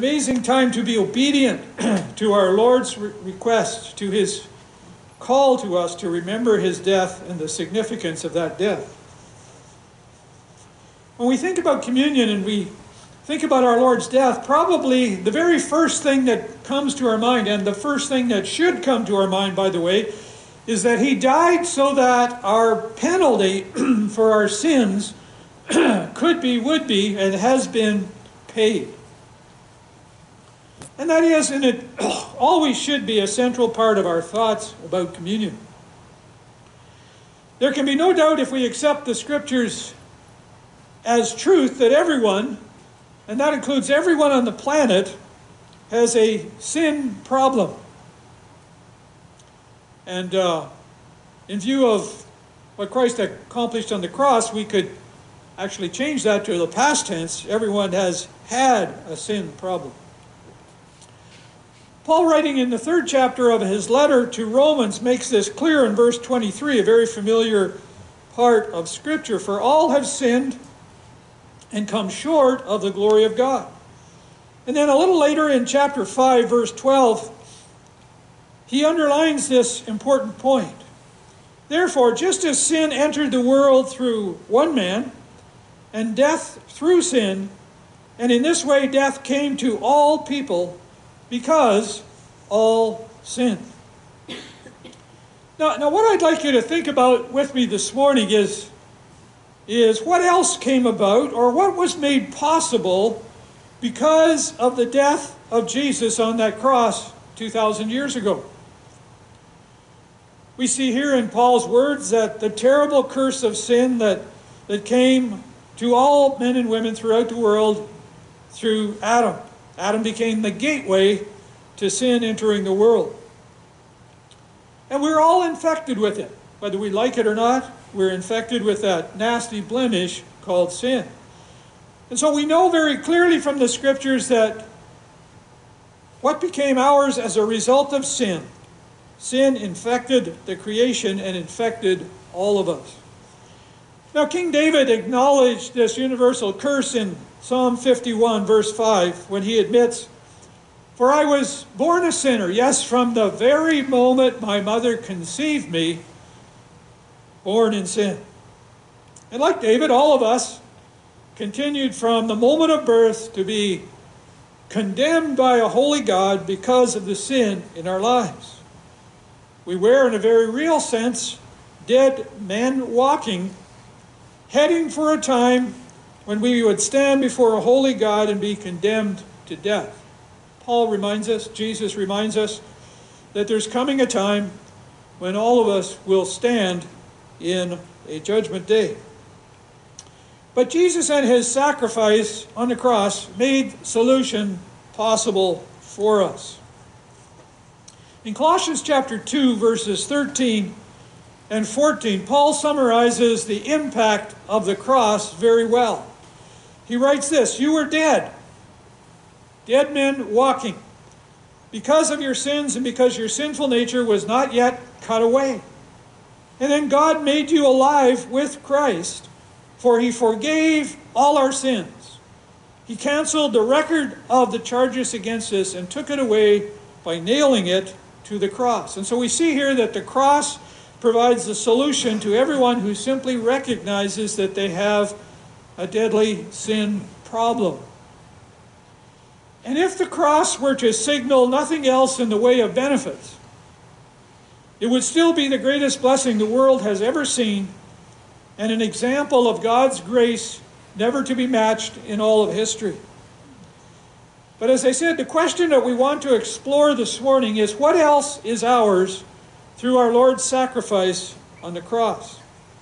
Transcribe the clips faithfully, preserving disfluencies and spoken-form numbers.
amazing time to be obedient to our Lord's re- request, to his call to us to remember his death and the significance of that death. When we think about communion and we think about our Lord's death, probably the very first thing that comes to our mind, and the first thing that should come to our mind, by the way, is that he died so that our penalty for our sins could be, would be, and has been paid. And that is, and it always should be, a central part of our thoughts about communion. There can be no doubt, if we accept the Scriptures as truth, that everyone, and that includes everyone on the planet, has a sin problem. And uh, in view of what Christ accomplished on the cross, we could actually change that to the past tense. Everyone has had a sin problem. Paul, writing in the third chapter of his letter to Romans, makes this clear in verse twenty-three, a very familiar part of Scripture. For all have sinned and come short of the glory of God. And then a little later in chapter five, verse twelve, he underlines this important point. Therefore, just as sin entered the world through one man, and death through sin, and in this way death came to all people, because all sinned. Now, now what I'd like you to think about with me this morning is, is what else came about, or what was made possible because of the death of Jesus on that cross two thousand years ago. We see here in Paul's words that the terrible curse of sin that, that came to all men and women throughout the world through Adam. Adam became the gateway to sin entering the world. And we're all infected with it. Whether we like it or not, we're infected with that nasty blemish called sin. And so we know very clearly from the Scriptures that what became ours as a result of sin, sin infected the creation and infected all of us. Now, King David acknowledged this universal curse in Psalm fifty-one, verse five, when he admits, "For I was born a sinner, yes, from the very moment my mother conceived me, born in sin." And like David, all of us continued from the moment of birth to be condemned by a holy God because of the sin in our lives. We were, in a very real sense, dead men walking, heading for a time when we would stand before a holy God and be condemned to death. Paul reminds us, Jesus reminds us, that there's coming a time when all of us will stand in a judgment day. But Jesus and his sacrifice on the cross made solution possible for us. In Colossians chapter two, verses thirteen and fourteen, Paul summarizes the impact of the cross very well. He writes this, "You were dead, dead men walking, because of your sins and because your sinful nature was not yet cut away. And then God made you alive with Christ, for he forgave all our sins. He canceled the record of the charges against us and took it away by nailing it to the cross." And so we see here that the cross provides the solution to everyone who simply recognizes that they have a deadly sin problem. And if the cross were to signal nothing else in the way of benefits, it would still be the greatest blessing the world has ever seen, and an example of God's grace never to be matched in all of history. But as I said, the question that we want to explore this morning is, what else is ours through our Lord's sacrifice on the cross?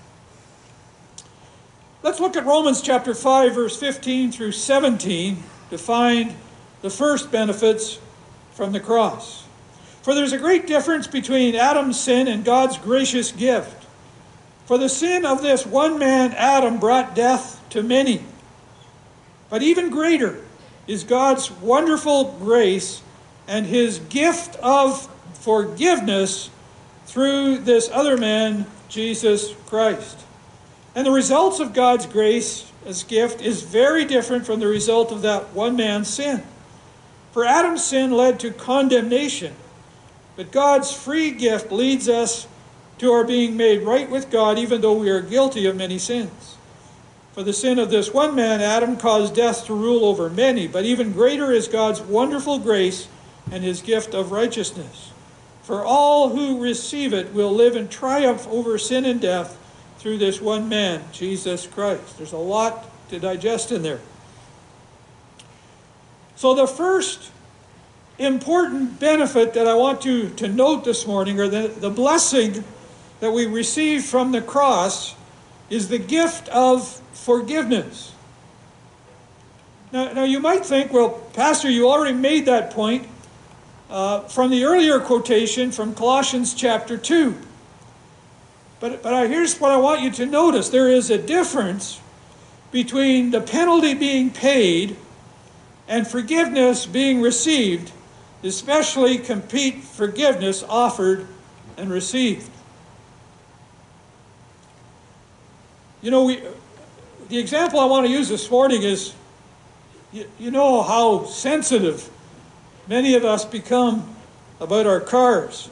Let's look at Romans chapter five, verse fifteen through seventeen to find the first benefits from the cross. "For there's a great difference between Adam's sin and God's gracious gift. For the sin of this one man, Adam, brought death to many. But even greater is God's wonderful grace and his gift of forgiveness through this other man, Jesus Christ. And the results of God's grace as gift is very different from the result of that one man's sin. For Adam's sin led to condemnation, but God's free gift leads us to our being made right with God, even though we are guilty of many sins. For the sin of this one man, Adam, caused death to rule over many, but even greater is God's wonderful grace and his gift of righteousness. For all who receive it will live in triumph over sin and death through this one man, Jesus Christ. There's a lot to digest in there. So the first important benefit that I want you to note this morning, or the, the blessing that we receive from the cross, is the gift of forgiveness. Now, now you might think, well, Pastor, you already made that point uh, from the earlier quotation from Colossians chapter two. But, but I, here's what I want you to notice. There is a difference between the penalty being paid and forgiveness being received, especially complete forgiveness offered and received. You know, we, the example I want to use this morning is, you, you know how sensitive many of us become about our cars.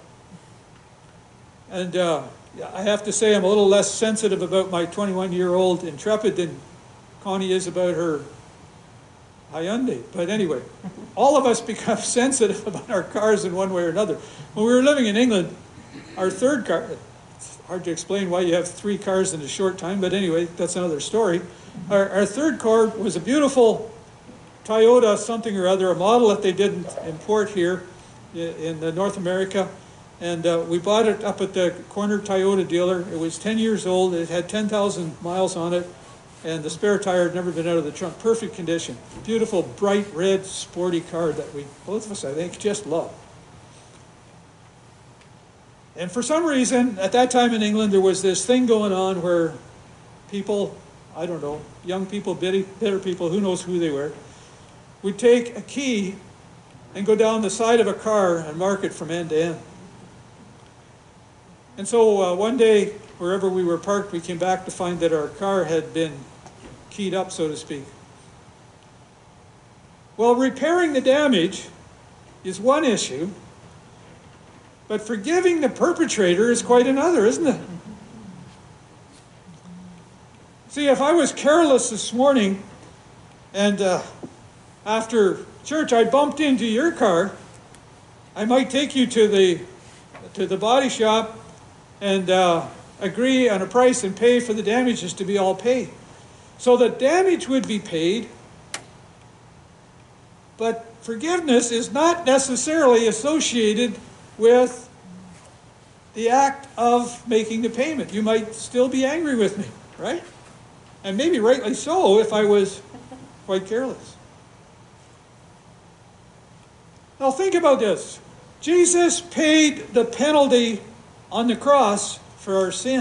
And uh, I have to say I'm a little less sensitive about my twenty-one-year-old Intrepid than Connie is about her Hyundai. But anyway, all of us become sensitive about our cars in one way or another. When we were living in England, our third car, it's hard to explain why you have three cars in a short time, but anyway, that's another story. Our, our third car was a beautiful Toyota something or other, a model that they didn't import here in, in North America. And uh, we bought it up at the corner Toyota dealer. It was ten years old. It had ten thousand miles on it. And the spare tire had never been out of the trunk. Perfect condition. Beautiful, bright red, sporty car that we, both of us, I think, just love. And for some reason, at that time in England, there was this thing going on where people, I don't know, young people, bitter, bitter people, who knows who they were, would take a key and go down the side of a car and mark it from end to end. And so uh, one day, wherever we were parked, we came back to find that our car had been keyed up, so to speak. Well, repairing the damage is one issue, but forgiving the perpetrator is quite another, isn't it? See, if I was careless this morning and uh, after church I bumped into your car, I might take you to the to the body shop and uh, agree on a price and pay for the damages to be all paid. So the damage would be paid, but forgiveness is not necessarily associated with the act of making the payment. You might still be angry with me, right? And maybe rightly so if I was quite careless. Now think about this. Jesus paid the penalty on the cross for our sin.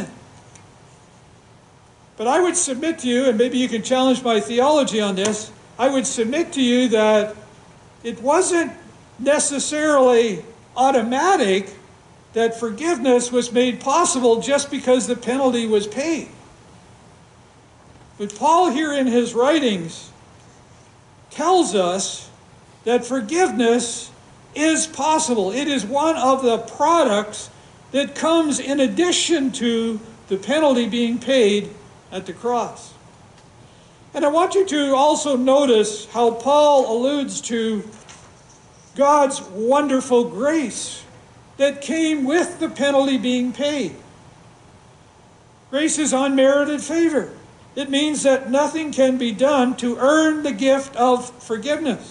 But I would submit to you, and maybe you can challenge my theology on this, I would submit to you that it wasn't necessarily automatic that forgiveness was made possible just because the penalty was paid. But Paul here in his writings tells us that forgiveness is possible. It is one of the products that comes in addition to the penalty being paid at the cross. And I want you to also notice how Paul alludes to God's wonderful grace that came with the penalty being paid. Grace is unmerited favor. It means that nothing can be done to earn the gift of forgiveness.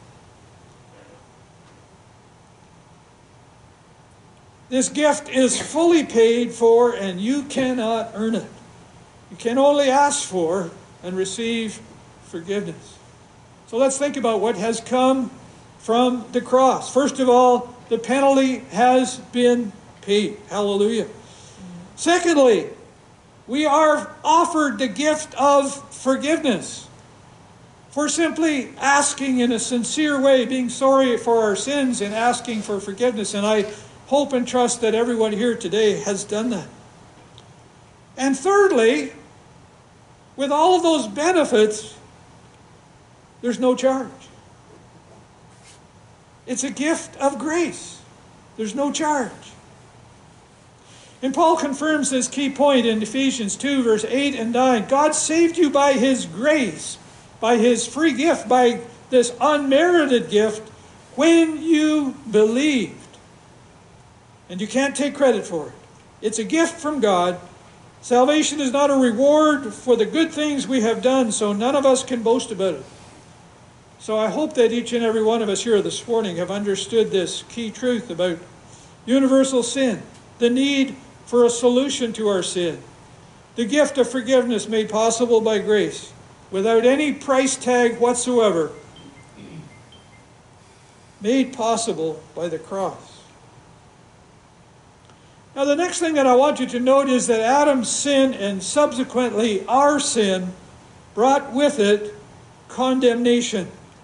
This gift is fully paid for, and you cannot earn it. You can only ask for and receive forgiveness. So let's think about what has come from the cross. First of all, the penalty has been paid. Hallelujah. Secondly, we are offered the gift of forgiveness for simply asking in a sincere way, being sorry for our sins and asking for forgiveness. And I hope and trust that everyone here today has done that. And thirdly, with all of those benefits, there's no charge. It's a gift of grace. There's no charge. And Paul confirms this key point in Ephesians two, verse eight and nine. God saved you by his grace, by his free gift, by this unmerited gift, when you believed. And you can't take credit for it. It's a gift from God. Salvation is not a reward for the good things we have done, so none of us can boast about it. So I hope that each and every one of us here this morning have understood this key truth about universal sin, the need for a solution to our sin, the gift of forgiveness made possible by grace, without any price tag whatsoever, made possible by the cross. Now the next thing that I want you to note is that Adam's sin and subsequently our sin brought with it condemnation.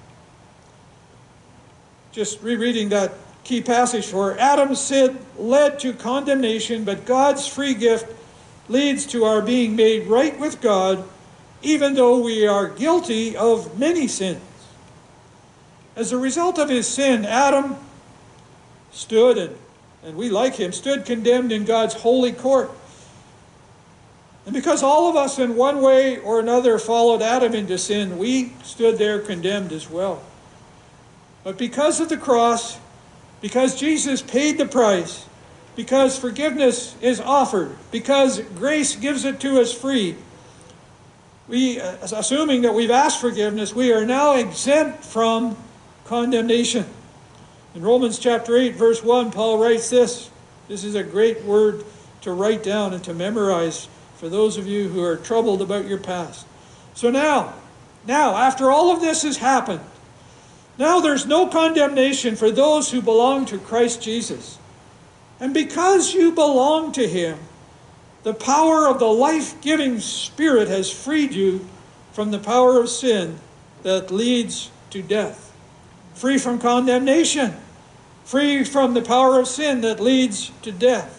Just rereading that key passage for Adam's sin led to condemnation, but God's free gift leads to our being made right with God, even though we are guilty of many sins. As a result of his sin, Adam stood, and, and we like him, stood condemned in God's holy court. And because all of us in one way or another followed Adam into sin, we stood there condemned as well. But because of the cross, because Jesus paid the price, because forgiveness is offered, because grace gives it to us free, we, assuming that we've asked forgiveness, we are now exempt from condemnation. In Romans chapter eight, verse one, Paul writes this. This is a great word to write down and to memorize for those of you who are troubled about your past. So now, now, after all of this has happened, now there's no condemnation for those who belong to Christ Jesus. And because you belong to him, the power of the life-giving Spirit has freed you from the power of sin that leads to death. Free from condemnation. Free from the power of sin that leads to death.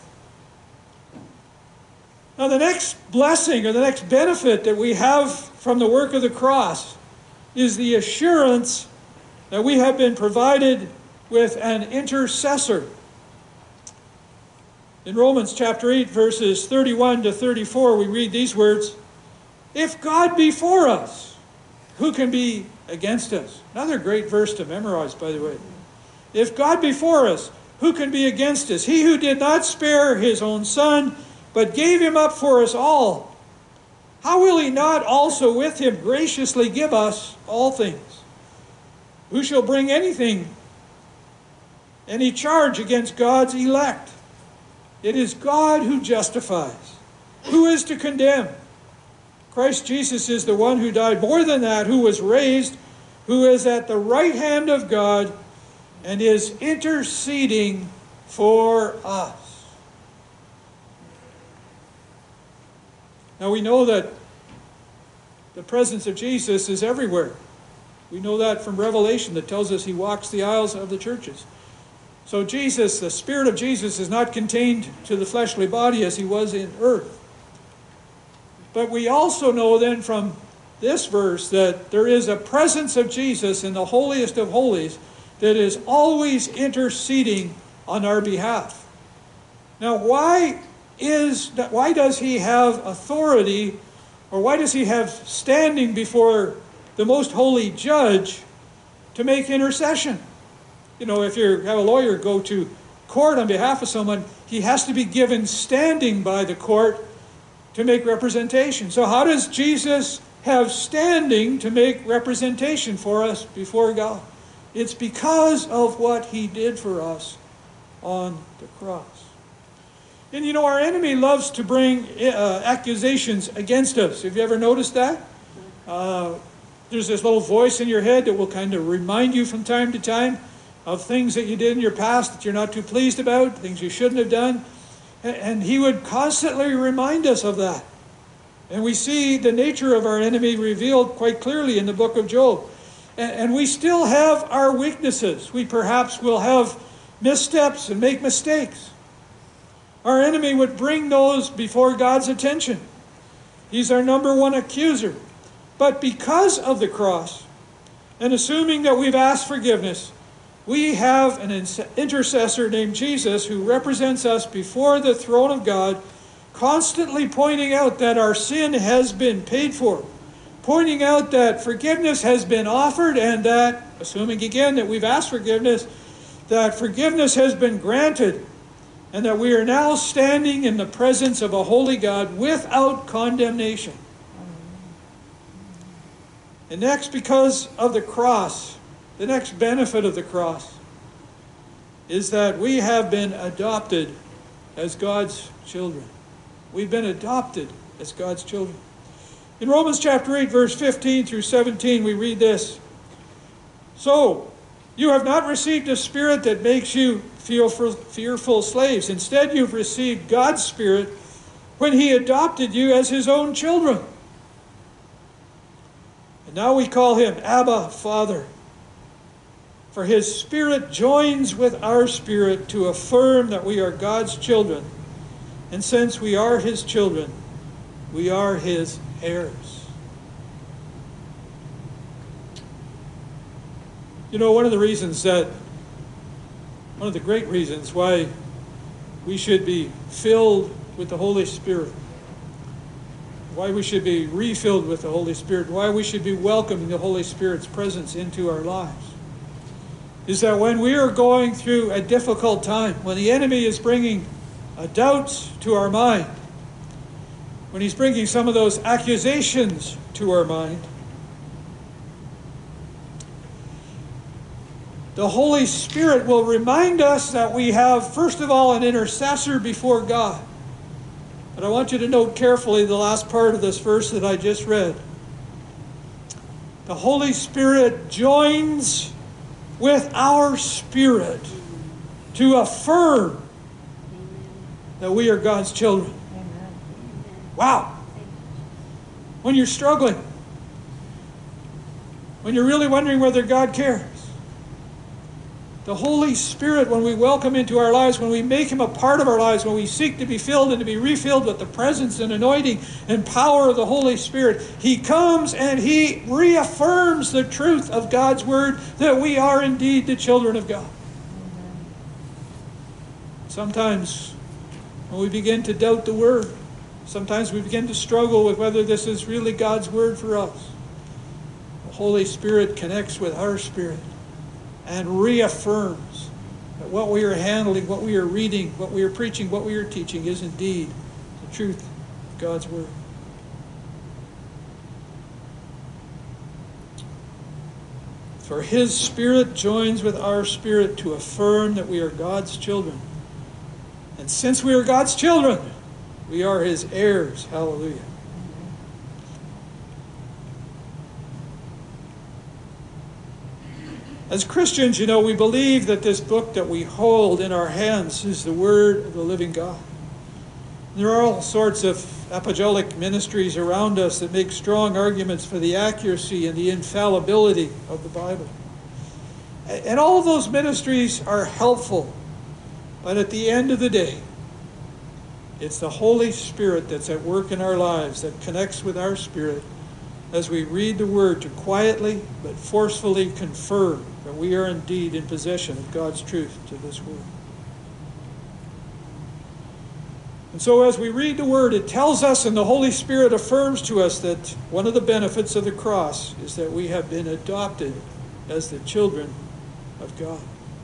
Now the next blessing or the next benefit that we have from the work of the cross is the assurance that we have been provided with an intercessor. In Romans chapter eight, verses thirty-one to thirty-four, we read these words, "If God be for us, who can be against us?" Another great verse to memorize, by the way. If God be for us, who can be against us? He who did not spare his own son, but gave him up for us all, how will he not also with him graciously give us all things? Who shall bring anything, any charge against God's elect? It is God who justifies. Who is to condemn? Christ Jesus is the one who died. More than that, who was raised, who is at the right hand of God and is interceding for us. Now we know that the presence of Jesus is everywhere. We know that from Revelation that tells us he walks the aisles of the churches. So Jesus, the Spirit of Jesus, is not contained to the fleshly body as he was in earth. But we also know then from this verse that there is a presence of Jesus in the holiest of holies that is always interceding on our behalf. Now why is that, why does he have authority, or why does he have standing before the most holy judge to make intercession? You know, if you have a lawyer go to court on behalf of someone, he has to be given standing by the court to make representation. So how does Jesus have standing to make representation for us before God? It's because of what he did for us on the cross. And you know, our enemy loves to bring uh, accusations against us. Have you ever noticed that? Uh, there's this little voice in your head that will kind of remind you from time to time of things that you did in your past that you're not too pleased about, things you shouldn't have done. And he would constantly remind us of that. And we see the nature of our enemy revealed quite clearly in the book of Job. And we still have our weaknesses. We perhaps will have missteps and make mistakes. Our enemy would bring those before God's attention. He's our number one accuser. But because of the cross, and assuming that we've asked forgiveness, We have an intercessor named Jesus who represents us before the throne of God, constantly pointing out that our sin has been paid for, pointing out that forgiveness has been offered, and that, assuming again that we've asked forgiveness, that forgiveness has been granted, and that we are now standing in the presence of a holy God without condemnation. And next, because of the cross, the next benefit of the cross is that we have been adopted as God's children. We've been adopted as God's children. In Romans chapter eight, verse fifteen through seventeen, we read this. So, you have not received a spirit that makes you feel fearful slaves. Instead, you've received God's Spirit when He adopted you as His own children. And now we call Him Abba, Father. For His Spirit joins with our spirit to affirm that we are God's children. And since we are His children, we are His heirs. You know, one of the reasons that, one of the great reasons why we should be filled with the Holy Spirit, why we should be refilled with the Holy Spirit, why we should be welcoming the Holy Spirit's presence into our lives, is that when we are going through a difficult time, when the enemy is bringing a doubts to our mind, when he's bringing some of those accusations to our mind, the Holy Spirit will remind us that we have, first of all, an intercessor before God. But I want you to note carefully the last part of this verse that I just read. The Holy Spirit joins with our spirit to affirm that we are God's children. Wow. When you're struggling, when you're really wondering whether God cares, the Holy Spirit, when we welcome into our lives, when we make Him a part of our lives, when we seek to be filled and to be refilled with the presence and anointing and power of the Holy Spirit, He comes and He reaffirms the truth of God's Word that we are indeed the children of God. Sometimes when we begin to doubt the Word, sometimes we begin to struggle with whether this is really God's Word for us. The Holy Spirit connects with our spirit and reaffirms that what we are handling, what we are reading, what we are preaching, what we are teaching is indeed the truth of God's Word. For His Spirit joins with our spirit to affirm that we are God's children. And since we are God's children, we are His heirs. Hallelujah. As Christians, you know, we believe that this book that we hold in our hands is the Word of the living God. There are all sorts of apostolic ministries around us that make strong arguments for the accuracy and the infallibility of the Bible. And all of those ministries are helpful. But at the end of the day, it's the Holy Spirit that's at work in our lives that connects with our spirit as we read the Word to quietly but forcefully confirm that we are indeed in possession of God's truth to this Word. And so as we read the Word, it tells us, and the Holy Spirit affirms to us, that one of the benefits of the cross is that we have been adopted as the children of God.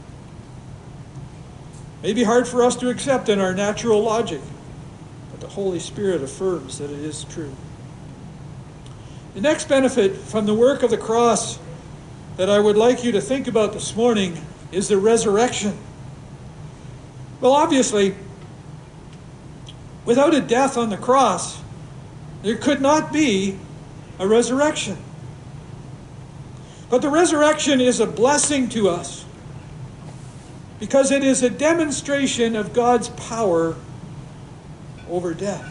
It may be hard for us to accept in our natural logic, but the Holy Spirit affirms that it is true. The next benefit from the work of the cross that I would like you to think about this morning is the resurrection. Well, obviously, without a death on the cross, there could not be a resurrection. But the resurrection is a blessing to us because it is a demonstration of God's power over death.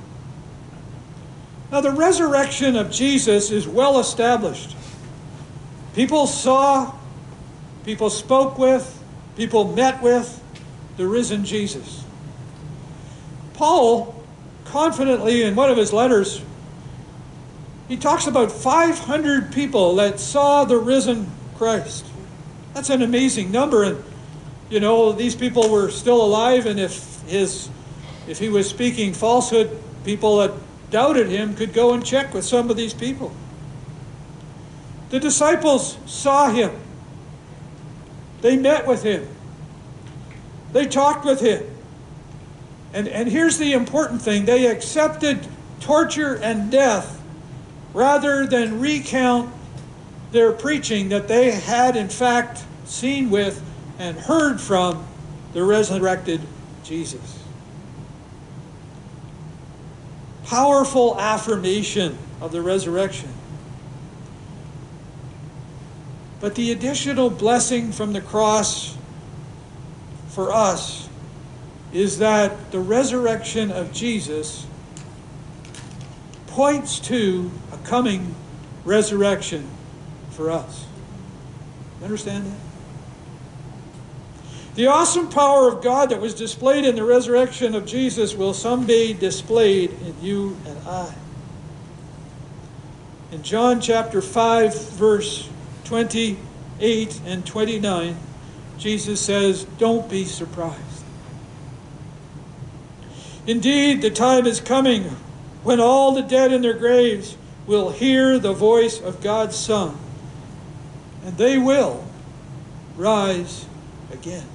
Now, the resurrection of Jesus is well established. People saw, people spoke with, people met with the risen Jesus. Paul, confidently in one of his letters, he talks about five hundred people that saw the risen Christ. That's an amazing number. And, you know, these people were still alive, and if his, if he was speaking falsehood, people that doubted him could go and check with some of these people. The disciples saw him. They met with him. They talked with him. And, and here's the important thing. They accepted torture and death rather than recount their preaching that they had in fact seen with and heard from the resurrected Jesus. Powerful affirmation of the resurrection. But the additional blessing from the cross for us is that the resurrection of Jesus points to a coming resurrection for us. You understand that? The awesome power of God that was displayed in the resurrection of Jesus will someday be displayed in you and I. In John chapter five, verse twenty-eight and twenty-nine, Jesus says, "Don't be surprised. Indeed, the time is coming when all the dead in their graves will hear the voice of God's Son, and they will rise again."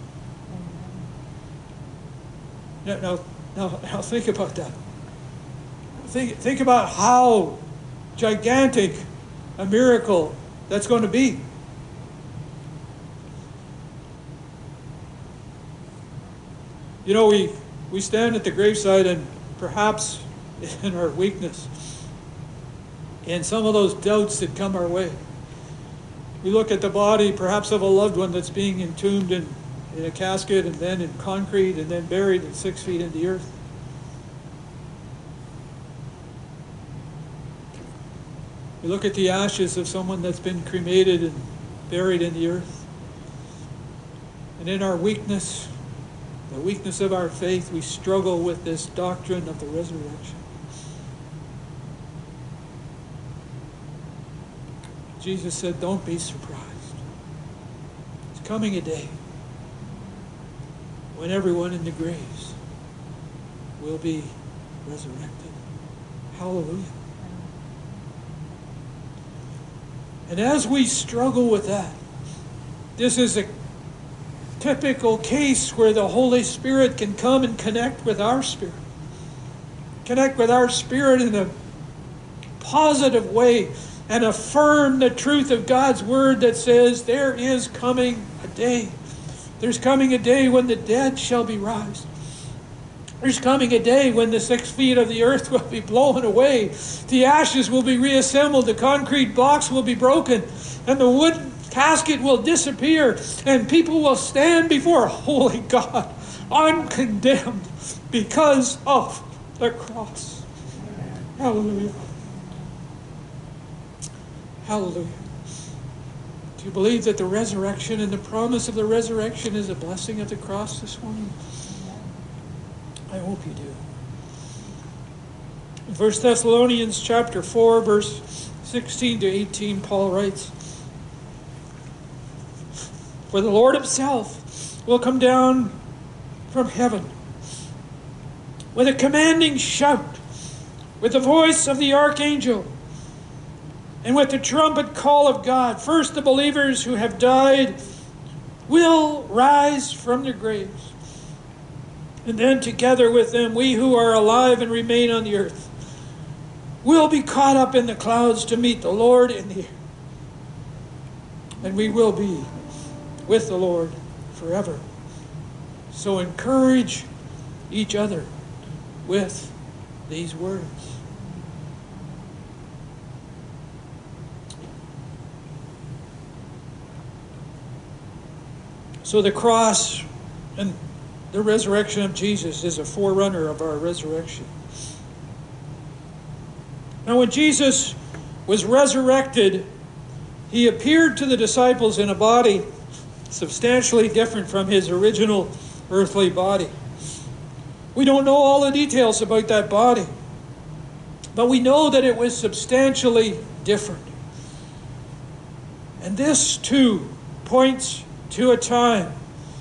Now, now, now, now think about that. Think, think about how gigantic a miracle that's going to be. You know, we, we stand at the graveside, and perhaps in our weakness, and some of those doubts that come our way, we look at the body perhaps of a loved one that's being entombed in, in a casket, and then in concrete, and then buried in six feet in the earth. We look at the ashes of someone that's been cremated and buried in the earth. And in our weakness, the weakness of our faith, we struggle with this doctrine of the resurrection. Jesus said, "Don't be surprised. It's coming a day when everyone in the graves will be resurrected." Hallelujah. And as we struggle with that, this is a typical case where the Holy Spirit can come and connect with our spirit. Connect with our spirit in a positive way and affirm the truth of God's Word that says there is coming a day. There's coming a day when the dead shall be raised. There's coming a day when the six feet of the earth will be blown away. The ashes will be reassembled. The concrete blocks will be broken. And the wood casket will disappear. And people will stand before a holy God, uncondemned because of the cross. Hallelujah. Hallelujah. Do you believe that the resurrection and the promise of the resurrection is a blessing of the cross this morning? I hope you do. In First Thessalonians chapter four, verse sixteen to eighteen, Paul writes, "For the Lord himself will come down from heaven with a commanding shout, with the voice of the archangel, and with the trumpet call of God. First, the believers who have died will rise from their graves. And then together with them, we who are alive and remain on the earth will be caught up in the clouds to meet the Lord in the air. And we will be with the Lord forever." So encourage each other with these words. So the cross and the resurrection of Jesus is a forerunner of our resurrection. Now, when Jesus was resurrected, he appeared to the disciples in a body substantially different from his original earthly body. We don't know all the details about that body, but we know that it was substantially different. And this, too, points to a time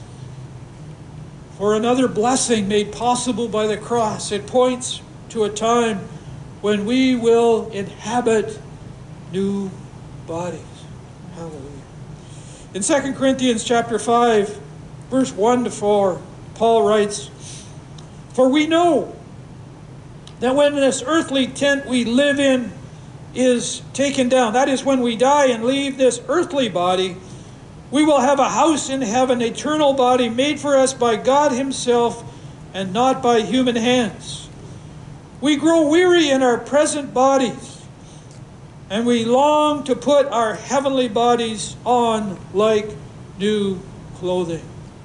for another blessing made possible by the cross. It points to a time when we will inhabit new bodies. Hallelujah. In Second Corinthians chapter five, verse one to four, Paul writes, "For we know that when this earthly tent we live in is taken down," that is, when we die and leave this earthly body, "we will have a house in heaven, an eternal body made for us by God Himself and not by human hands. We grow weary in our present bodies, and we long to put our heavenly bodies on like new clothing.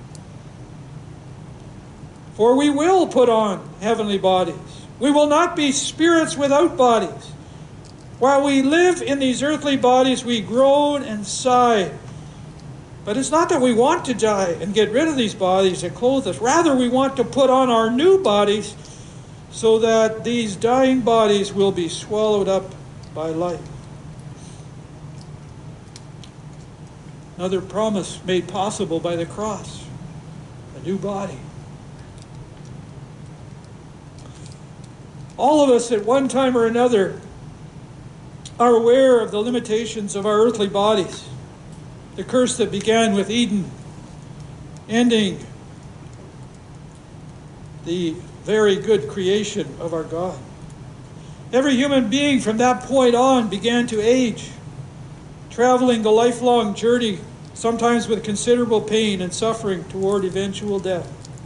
For we will put on heavenly bodies. We will not be spirits without bodies. While we live in these earthly bodies, we groan and sigh. But it's not that we want to die and get rid of these bodies that clothe us. Rather, we want to put on our new bodies so that these dying bodies will be swallowed up by life." Another promise made possible by the cross, a new body. All of us at one time or another are aware of the limitations of our earthly bodies. The curse that began with Eden, ending the very good creation of our God. Every human being from that point on began to age, traveling the lifelong journey, sometimes with considerable pain and suffering toward eventual death.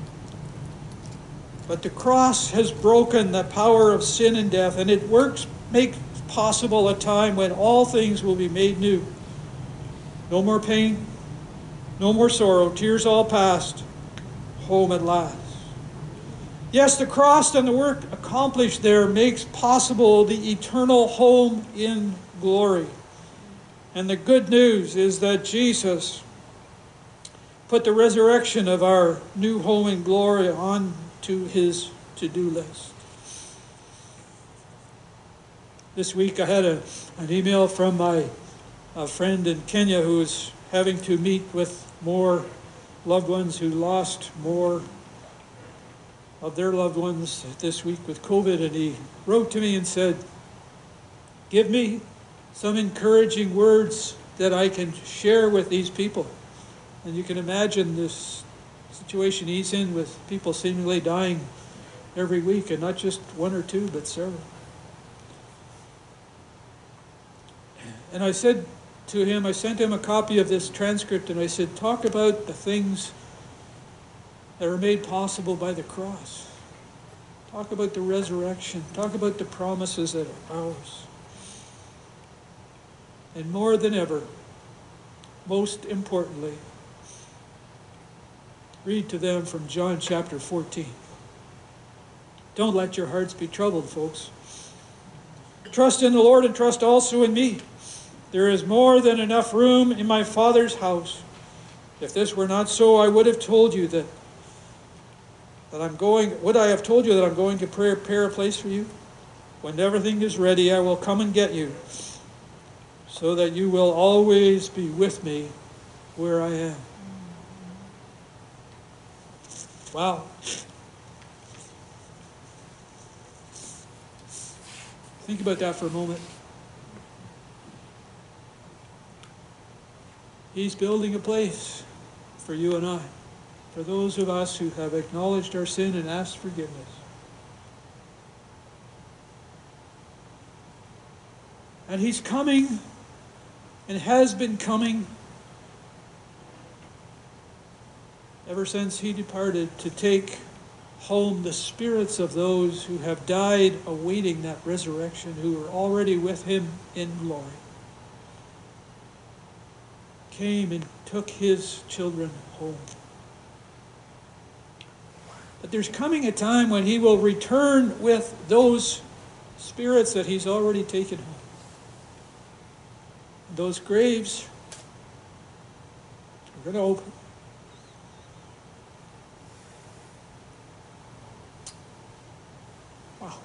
But the cross has broken the power of sin and death, and it works, makes possible a time when all things will be made new. No more pain, no more sorrow, tears all past, home at last. Yes, the cross and the work accomplished there makes possible the eternal home in glory. And the good news is that Jesus put the resurrection of our new home in glory on to His to-do list. This week I had a, an email from my a friend in Kenya who is having to meet with more loved ones who lost more of their loved ones this week with COVID, and he wrote to me and said, "Give me some encouraging words that I can share with these people." And you can imagine this situation he's in with people seemingly dying every week, and not just one or two, but several. And I said to him, I sent him a copy of this transcript, and I said, talk about the things that are made possible by the cross. Talk about the resurrection. Talk about the promises that are ours. And more than ever, most importantly, read to them from John chapter fourteen. Don't let your hearts be troubled, folks. Trust in the Lord and trust also in me. There is more than enough room in my Father's house. If this were not so, I would have told you that, that I'm going, would I have told you that I'm going to prepare a place for you? When everything is ready, I will come and get you, so that you will always be with me where I am. Wow. Think about that for a moment. He's building a place for you and I, for those of us who have acknowledged our sin and asked forgiveness. And He's coming and has been coming ever since He departed to take home the spirits of those who have died awaiting that resurrection, who are already with Him in glory. Came and took His children home. But there's coming a time when He will return with those spirits that He's already taken home. Those graves are going to open. Wow.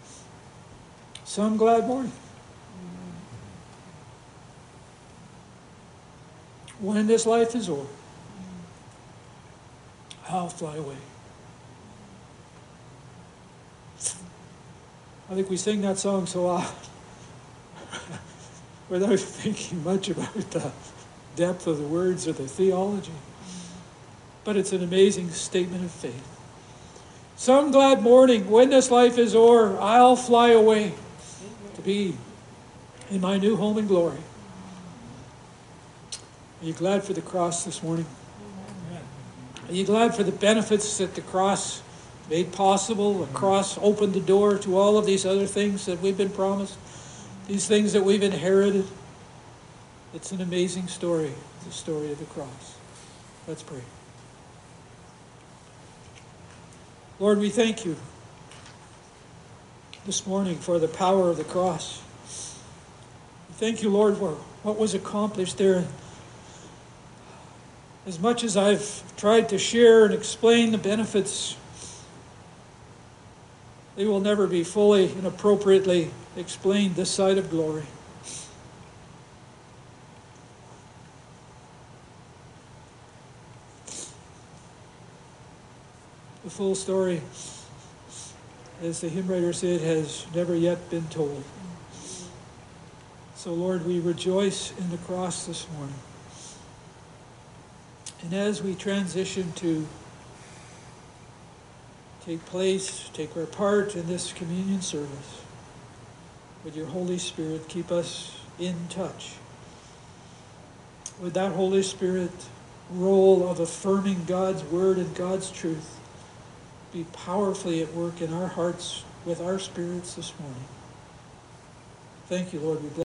Some glad morning. when this life is over, I'll fly away. I think we sing that song so often without thinking much about the depth of the words or the theology. But it's an amazing statement of faith. Some glad morning, when this life is o'er, I'll fly away to be in my new home in glory. Are you glad for the cross this morning? Are you glad for the benefits that the cross made possible? The cross opened the door to all of these other things that we've been promised, these things that we've inherited. It's an amazing story, the story of the cross. Let's pray. Lord, we thank you this morning for the power of the cross. We thank you, Lord, for what was accomplished there. As much as I've tried to share and explain the benefits, they will never be fully and appropriately explained this side of glory. The full story, as the hymn writer said, has never yet been told. So, Lord, we rejoice in the cross this morning. And as we transition to take place, take our part in this communion service, would your Holy Spirit keep us in touch with that Holy Spirit role of affirming God's word and God's truth be powerfully at work in our hearts with our spirits this morning. Thank you, Lord. We bless